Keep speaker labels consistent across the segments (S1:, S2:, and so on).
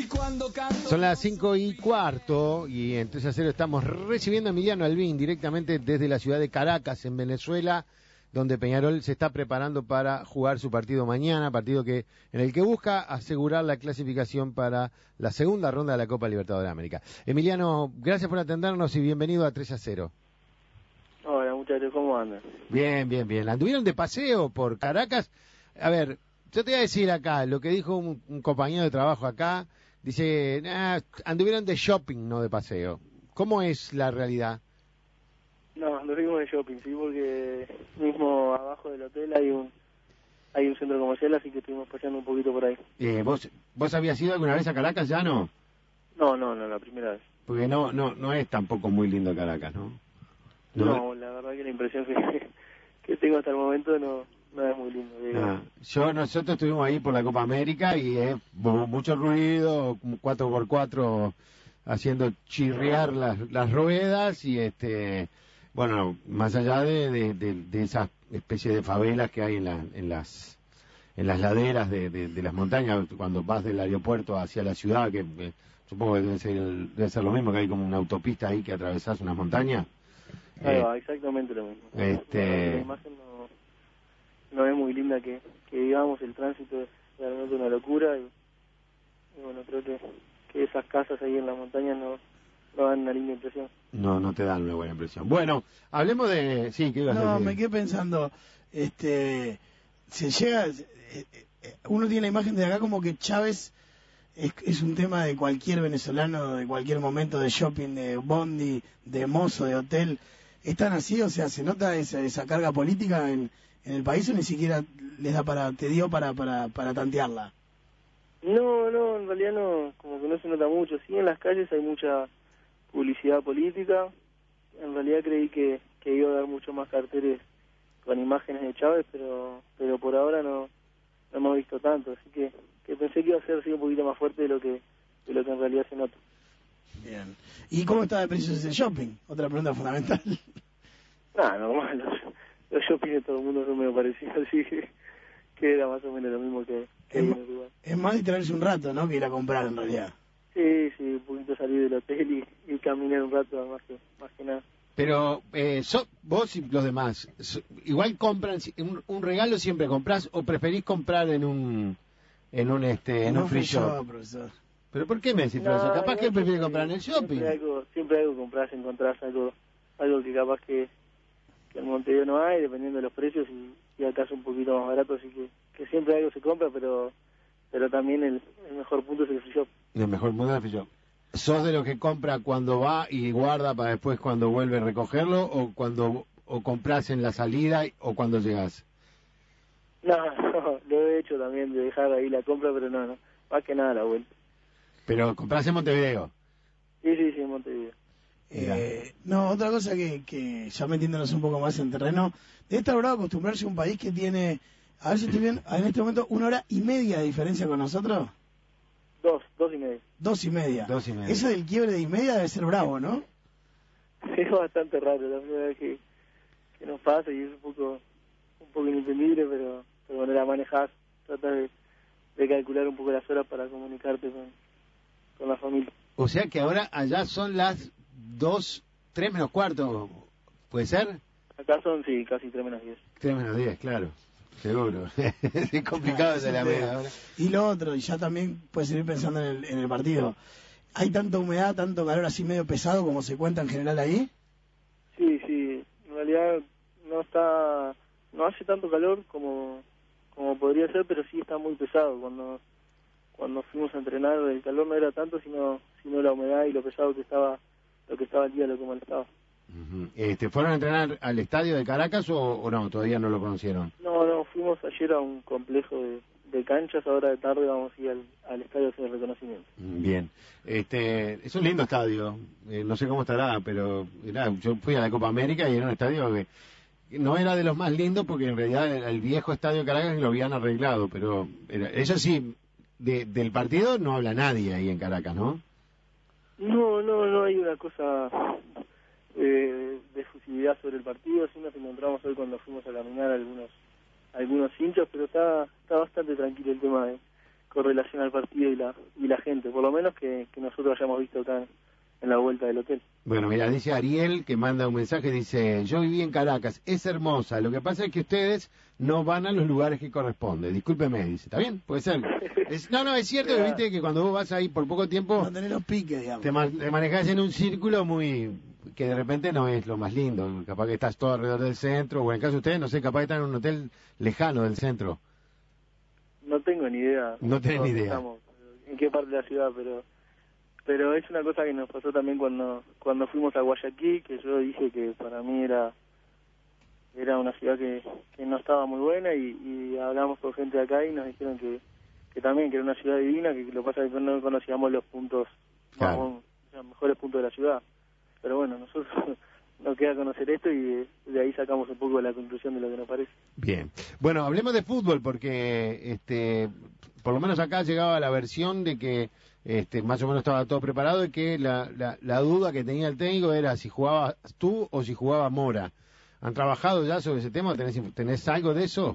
S1: Son las 5:15 y en 3-0 estamos recibiendo a Emiliano Albín directamente desde la ciudad de Caracas, en Venezuela, donde Peñarol se está preparando para jugar su partido mañana, partido en el que busca asegurar la clasificación para la segunda ronda de la Copa Libertadores de América. Emiliano, gracias por atendernos y bienvenido a 3-0.
S2: Hola muchachos, ¿cómo andan?
S1: Bien, bien, bien. ¿Anduvieron de paseo por Caracas? A ver, yo te voy a decir acá, lo que dijo un compañero de trabajo acá, dice, anduvieron de shopping, no de paseo. ¿Cómo es la realidad?
S2: No, anduvimos de shopping, sí, porque mismo abajo del hotel hay un centro comercial, así que estuvimos paseando un poquito por ahí.
S1: ¿Vos habías ido alguna vez a Caracas ya, no?
S2: No, la primera vez.
S1: Porque no es tampoco muy lindo Caracas, ¿no?
S2: No, la verdad que la impresión que tengo hasta el momento no es muy lindo.
S1: Nosotros estuvimos ahí por la Copa América y mucho ruido, 4x4 haciendo chirriar las ruedas y bueno, más allá de esa especie de favelas que hay en las laderas de las montañas, cuando vas del aeropuerto hacia la ciudad, que supongo que debe ser lo mismo, que hay como una autopista ahí que atravesás una montaña.
S2: Exactamente lo mismo. La imagen no es muy linda que digamos, el tránsito es realmente una locura y bueno, creo que esas casas ahí en las montañas no dan una linda impresión.
S1: No te dan una buena impresión. Bueno, hablemos de... Sí, ¿qué ibas a decir?
S3: No, me quedé pensando, se llega, uno tiene la imagen de acá como que Chávez es un tema de cualquier venezolano, de cualquier momento de shopping, de bondi, de mozo, de hotel. ¿Es tan así? O sea, ¿se nota esa carga política en el país o ni siquiera les da para tantearla?
S2: No, en realidad no, como que no se nota mucho. Sí, en las calles hay mucha publicidad política. En realidad creí que iba a haber mucho más carteles con imágenes de Chávez, pero por ahora no hemos visto tanto. Así que pensé que iba a ser así un poquito más fuerte de lo que en realidad se nota.
S3: Bien. ¿Y cómo está de precios ese shopping? Otra pregunta fundamental.
S2: Normal. Los shopping de todo el mundo son medio parecidos, así que era más o menos lo mismo que en el lugar.
S3: Es más distraerse un rato, ¿no? Que ir a comprar en realidad.
S2: Sí, un poquito salir del hotel y caminar un rato más que nada.
S1: Pero vos y los demás, igual compran, un regalo siempre comprás o preferís comprar en un free shop,
S3: profesor.
S1: ¿Pero por qué me decís eso? Capaz que él prefiere comprar en el shopping.
S2: Siempre algo compras, encontrás algo que capaz que en Montevideo no hay, dependiendo de los precios, y acá es un poquito más barato, así que siempre algo se compra, pero también el mejor punto es el free shop.
S1: El mejor punto es el free shop. ¿Sos de los que compra cuando va y guarda para después cuando vuelve a recogerlo, o compras en la salida o cuando llegas?
S2: No, lo he hecho también, de dejar ahí la compra, pero no, más que nada la vuelta.
S1: ¿Pero compras en Montevideo?
S2: Sí, en Montevideo.
S3: Otra cosa que ya metiéndonos un poco más en terreno, debe estar bravo acostumbrarse a un país que tiene, a ver si estoy bien, en este momento 1 hora y media de diferencia con nosotros.
S2: 2:30.
S3: 2:30. Eso del quiebre de 1:30 debe ser bravo, ¿no?
S2: Es bastante raro, la primera vez que nos pasa y es un poco inentendible, pero bueno, la manejás, tratás de calcular un poco las horas para comunicarte con la familia.
S1: O sea que ahora allá son las 3 menos cuarto, ¿puede ser?
S2: Acá son, sí, casi 3 menos 10.
S1: 3 menos 10, claro, seguro. Es complicado de la media ahora.
S3: Y lo otro, y ya también puedes seguir pensando en el partido. ¿Hay tanta humedad, tanto calor así medio pesado como se cuenta en general ahí?
S2: Sí, en realidad no hace tanto calor como podría ser, pero sí está muy pesado. Cuando fuimos a entrenar el calor no era tanto, sino la humedad y lo pesado que estaba el día, lo que molestaba.
S1: Uh-huh. ¿Fueron a entrenar al estadio de Caracas o no? ¿Todavía no lo conocieron?
S2: No, fuimos ayer a un complejo de canchas, ahora de tarde vamos a ir al estadio a hacer el reconocimiento.
S1: Bien. Es un lindo estadio, no sé cómo estará, pero yo fui a la Copa América y era un estadio que no era de los más lindos porque en realidad el viejo estadio de Caracas lo habían arreglado, pero eso sí, del partido no habla nadie ahí en Caracas, ¿no?
S2: No hay una cosa de efusividad sobre el partido. Sí nos encontramos hoy cuando fuimos a caminar algunos hinchas, pero está bastante tranquilo el tema correlación al partido y la gente, por lo menos que nosotros hayamos visto acá en la vuelta del hotel.
S1: Bueno, mira, dice Ariel que manda un mensaje, dice, yo viví en Caracas, es hermosa, lo que pasa es que ustedes no van a los lugares que corresponden, discúlpeme, dice, ¿está bien? Puede ser. No, es cierto que viste que cuando vos vas ahí por poco tiempo,
S3: No tenés los piques, digamos.
S1: te manejás en un círculo muy, que de repente no es lo más lindo, capaz que estás todo alrededor del centro, o en el caso de ustedes, no sé, capaz que están en un hotel lejano del centro.
S2: No tengo ni idea.
S1: No tenés ni idea.
S2: Estamos, en qué parte de la ciudad, pero es una cosa que nos pasó también cuando fuimos a Guayaquil, que yo dije que para mí era una ciudad que no estaba muy buena y hablamos con gente de acá y nos dijeron que también que era una ciudad divina, que lo que pasa es que no conocíamos los puntos,
S1: Claro.
S2: los mejores puntos de la ciudad. Pero bueno, nosotros nos queda conocer esto y de ahí sacamos un poco la conclusión de lo que nos parece.
S1: Bien. Bueno, hablemos de fútbol porque por lo menos acá llegaba la versión de que más o menos estaba todo preparado y que la duda que tenía el técnico era si jugabas tú o si jugaba Mora. ¿Han trabajado ya sobre ese tema? ¿Tenés algo de eso?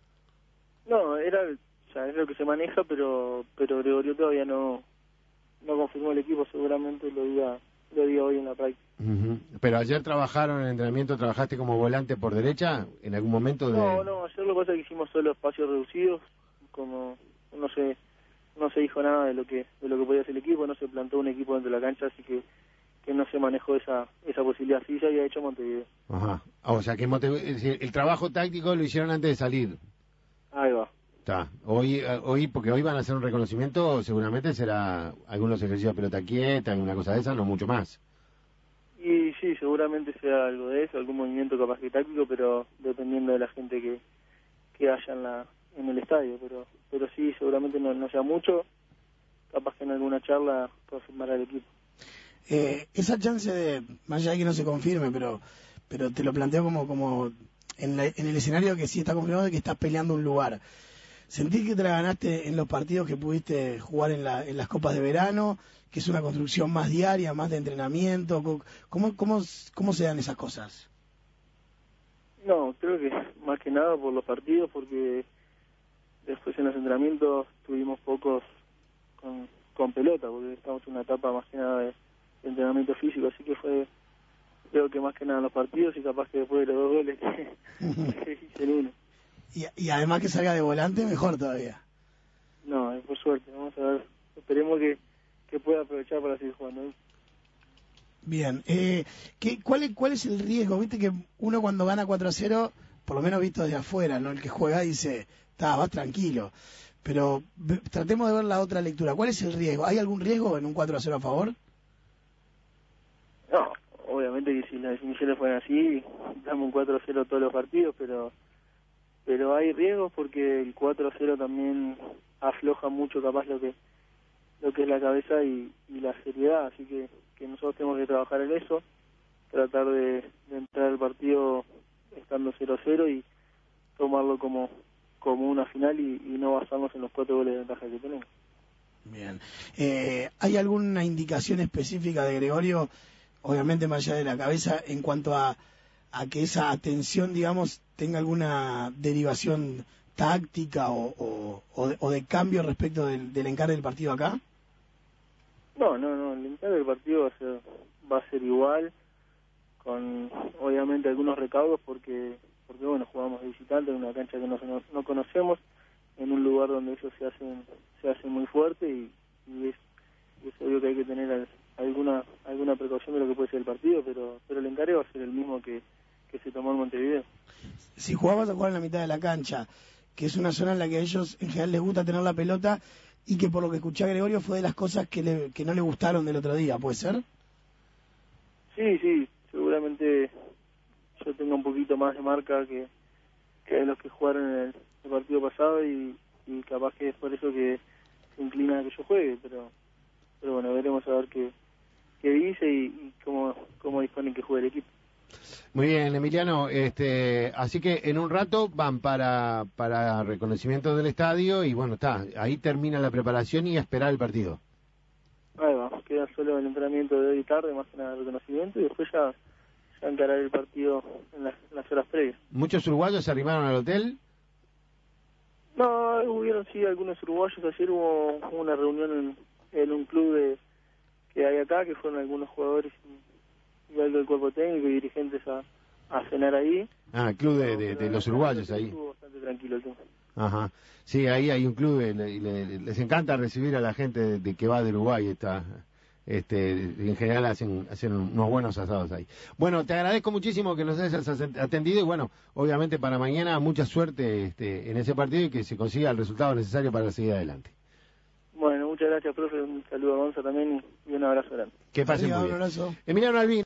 S2: No, es lo que se maneja, pero Gregorio todavía no confirmó el equipo, seguramente lo diga hoy en la práctica.
S1: Uh-huh. Pero ayer trabajaron en el entrenamiento, ¿trabajaste como volante por derecha en algún momento?
S2: No, ayer lo que pasa es que hicimos solo espacios reducidos, como no se dijo nada de lo que podía hacer el equipo, no se plantó un equipo dentro de la cancha, así que no se manejó esa posibilidad. Sí se había hecho Montevideo.
S1: Ajá. O sea que es decir, el trabajo táctico lo hicieron antes de salir.
S2: Ahí va.
S1: Está. Hoy, porque hoy van a hacer un reconocimiento, seguramente será algunos ejercicios de pelota quieta, alguna cosa de esa, no mucho más.
S2: Y sí, seguramente sea algo de eso, algún movimiento capaz que táctico, pero dependiendo de la gente que haya en el estadio, pero sí, seguramente no sea mucho, capaz que en alguna charla confirmará el equipo.
S3: Esa chance de, más allá de que no se confirme, pero te lo planteo como en el escenario que sí está confirmado de que estás peleando un lugar. ¿Sentís que te la ganaste en los partidos que pudiste jugar en las copas de verano? Que es una construcción más diaria, más de entrenamiento. ¿Cómo se dan esas cosas?
S2: No, creo que más que nada por los partidos, porque después en los entrenamientos tuvimos pocos con pelota, porque estamos en una etapa más que nada de entrenamiento físico, así que creo que más que nada en los partidos y capaz que después de los 2 goles que hice el uno.
S3: Y además que salga de volante, mejor todavía.
S2: No, por suerte, vamos a ver, esperemos que pueda aprovechar para seguir jugando.
S3: Bien, ¿cuál es el riesgo? Viste que uno cuando gana 4-0, por lo menos visto desde afuera, ¿no? El que juega dice, vas tranquilo. Pero tratemos de ver la otra lectura. ¿Cuál es el riesgo? ¿Hay algún riesgo en un 4-0 a favor?
S2: No, obviamente que si las definiciones fueran así, damos un 4-0 todos los partidos, pero hay riesgos porque el 4-0 también afloja mucho capaz lo que es la cabeza y la seriedad, así que nosotros tenemos que trabajar en eso, tratar de entrar al partido estando 0-0 y tomarlo como una final y no basarnos en los 4 goles de ventaja que tenemos.
S3: Bien. ¿Hay alguna indicación específica de Gregorio, obviamente más allá de la cabeza, en cuanto a que esa atención, digamos, tenga alguna derivación táctica o de cambio respecto del encargue del partido acá?
S2: No, el encargue del partido va a ser igual, con obviamente algunos recaudos porque bueno, jugamos de visitante en una cancha que no conocemos, en un lugar donde ellos se hacen muy fuerte y es obvio que hay que tener alguna precaución de lo que puede ser el partido, pero el encargue va a ser el mismo que se tomó en Montevideo.
S3: Si jugabas a jugar en la mitad de la cancha, que es una zona en la que a ellos en general les gusta tener la pelota y que por lo que escuché a Gregorio fue de las cosas que no le gustaron del otro día, ¿puede ser?
S2: Sí, seguramente yo tengo un poquito más de marca que los que jugaron en el partido pasado y capaz que es por eso que se inclina a que yo juegue, pero bueno, veremos a ver qué dice y cómo disponen que juegue el equipo.
S1: Muy bien, Emiliano, así que en un rato van para reconocimiento del estadio y bueno, ahí termina la preparación y a esperar el partido.
S2: Ahí va, queda solo el entrenamiento de hoy y tarde, más que nada el reconocimiento y después ya encarar el partido en las horas previas.
S1: ¿Muchos uruguayos se arrimaron al hotel?
S2: No, hubieron sí algunos uruguayos. Ayer hubo una reunión en un club que hay acá, que fueron algunos jugadores y algo del cuerpo técnico y dirigentes a cenar ahí.
S1: Ah, el club de los uruguayos ahí.
S2: Estuvo bastante tranquilo el tema.
S1: Ajá. Sí, ahí hay un club y les encanta recibir a la gente de que va de Uruguay. En general hacen unos buenos asados ahí. Bueno, te agradezco muchísimo que nos hayas atendido y bueno, obviamente para mañana mucha suerte en ese partido y que se consiga el resultado necesario para seguir adelante.
S2: Bueno, muchas gracias, profe. Un saludo a Gonza también y un abrazo grande.
S1: Que pasen muy bien.
S3: Un abrazo.
S1: Emiliano Albino.